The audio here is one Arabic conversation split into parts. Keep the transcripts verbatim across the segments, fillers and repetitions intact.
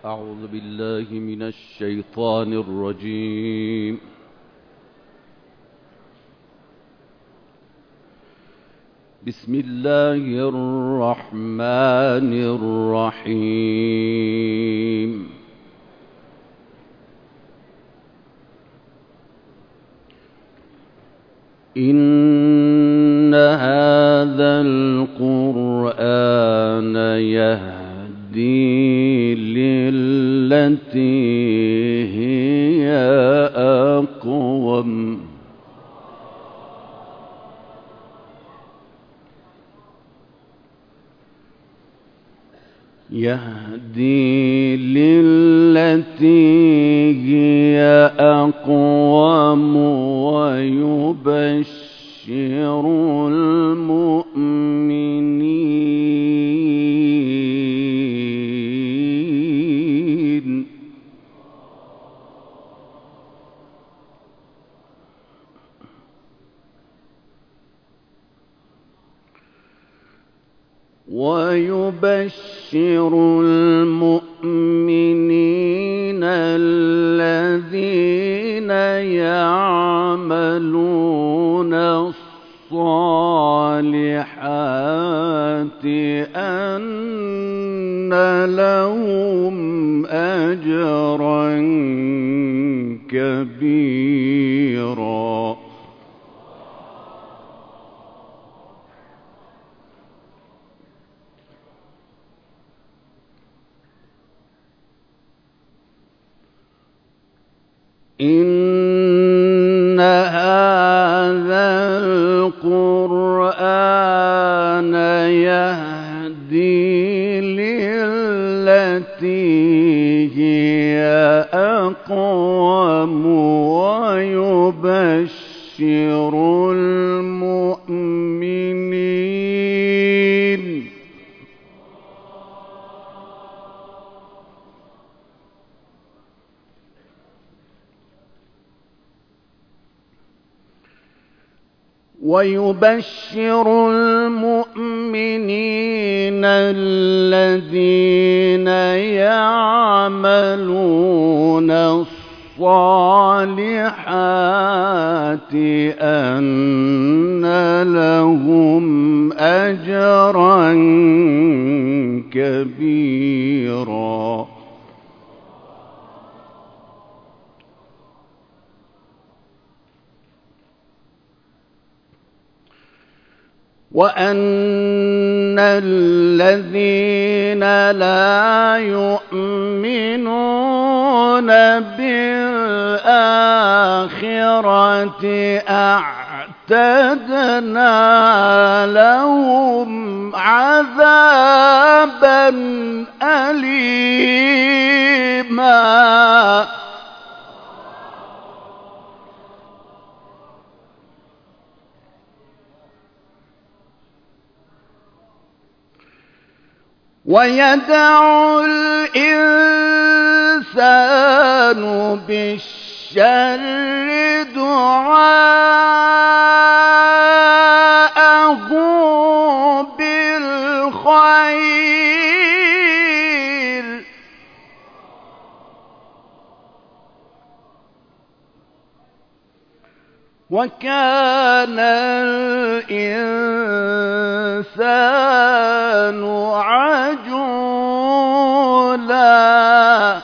أعوذ بالله من الشيطان الرجيم. بسم الله الرحمن الرحيم. إن هذا القرآن يهدي للتي هي أقوم يهدي للتي هي أقوم ويبشر المؤمنين ويبشر المؤمنين الذين يعملون الصالحات أن لهم أجرا كبيرا. إن هذا القرآن يهدي للتي هي أقوم ويبشر المؤمنين ويبشر المؤمنين الذين يعملون الصالحات أن لهم أجرا كبيرا. وأن الذين لا يؤمنون بالآخرة أعتدنا لهم عذابا أليما. ويدع الإنسان بالشر دعاءه بالخير وكان الإنسان عجولا.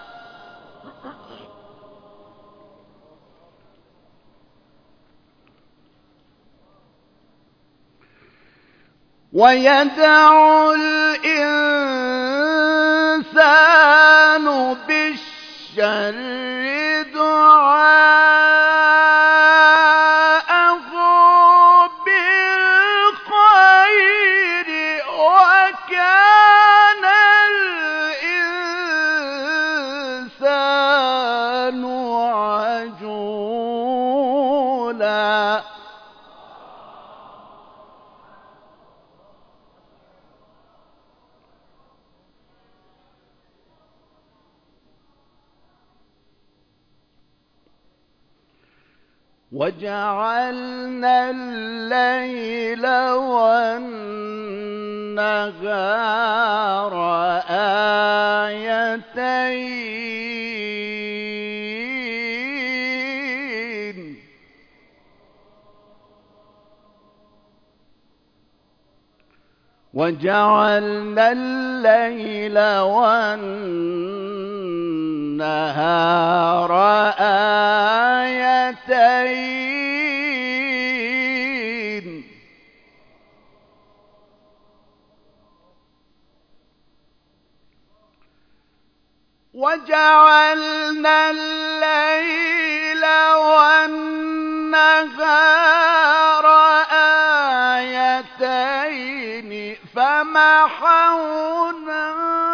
ويدع الإنسان بالشر دعاءه بالخير وكان الإنسان عجولا. وجعلنا الليل والنهار النهار آيتين وجعلنا الليل والنهار آيتين وجعلنا الليل والنهار آيتين فمحونا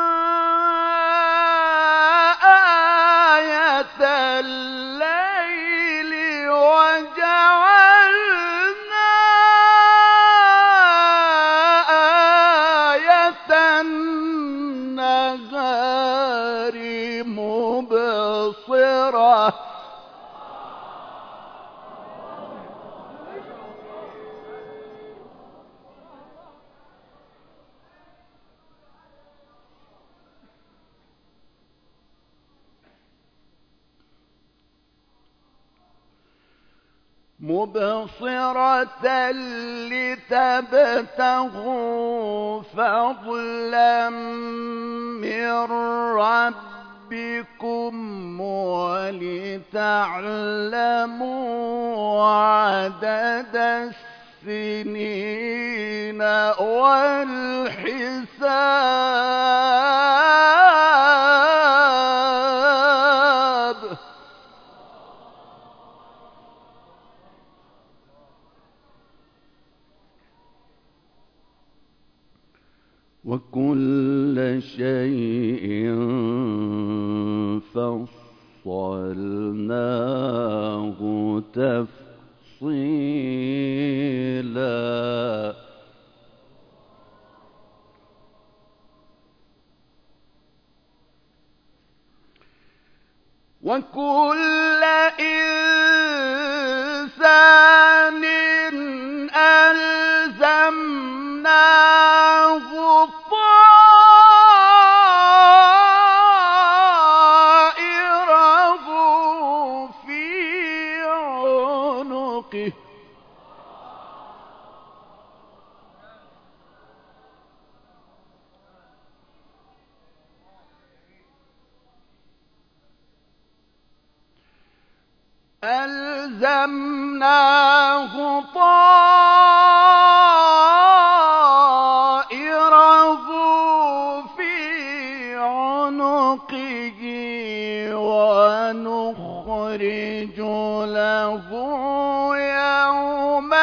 آية الليل وجعلنا آية النهار مبصرة مبصرة لتبتغوا فضلا من ربكم ولتعلموا عدد السنين والحساب وكل شيء فصلناه تفصيلا وكل إنسان ألزمناه طائره في عنقه ألزمناه طائره في عنقه ونخرج له يوم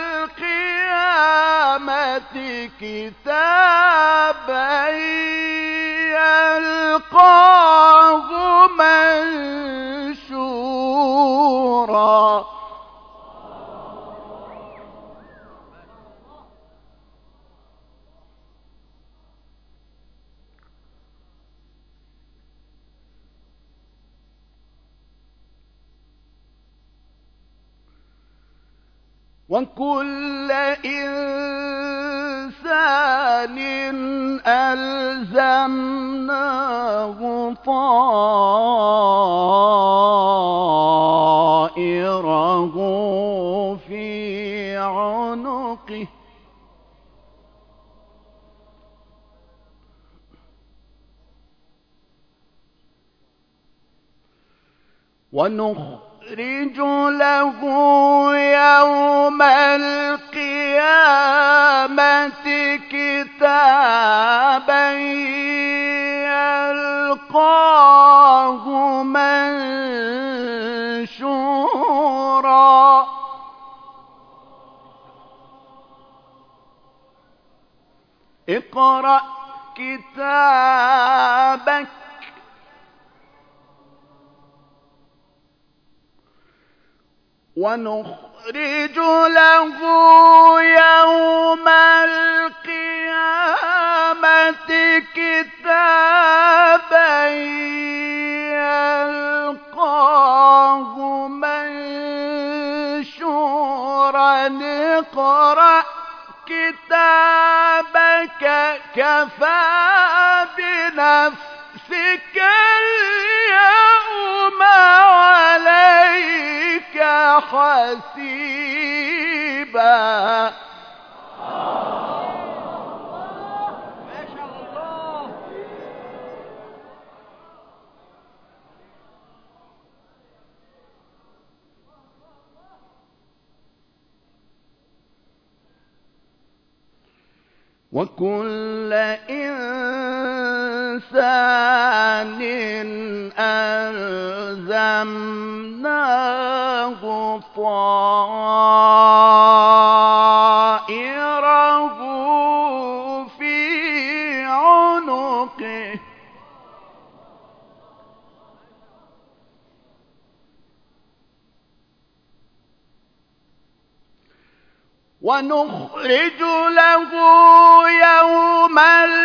القيامة كتابا يلقاه منشورا وكل إنسان ألزمناه طائره في عنقه ونخرج له يوم القيامة كتابا يلقاه منشورا اقرأ كتابك ونخرج له يوم القيامة كتابا يلقاه منشورا اقرأ كتابك كفى بنفسك اليوم عليك حسيبا. وكل إنسان ألزمناه طائره في عنقه ونخرج له يوم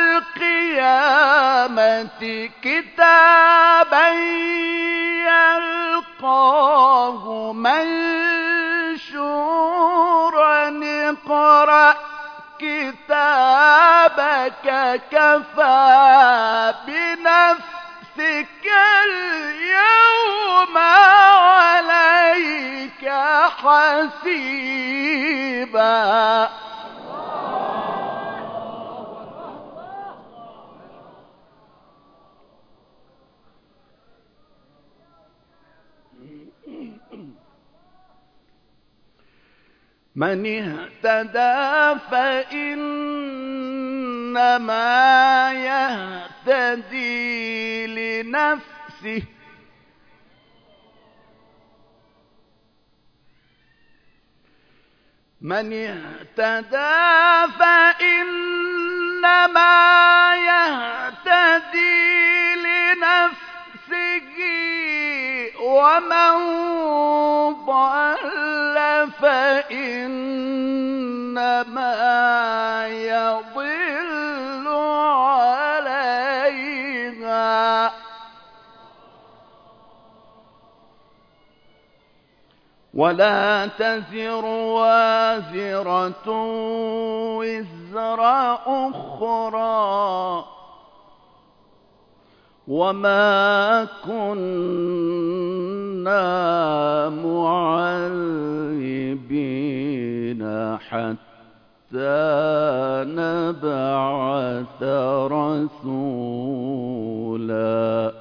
القيامة كتابا يلقاه منشورا اقرأ كتابك كفى بنفسك اليوم عليك حسيبا. من اهتدى فإنما يهتدي لنفسه من اهتدى فإنما يهتدي لنفسه ومن ضل فإنما يضل عليها ولا تزر وازرة وزر أخرى وما كنا معذبين حتى نبعث رسولا.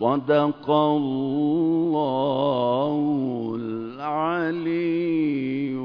صدق الله العلي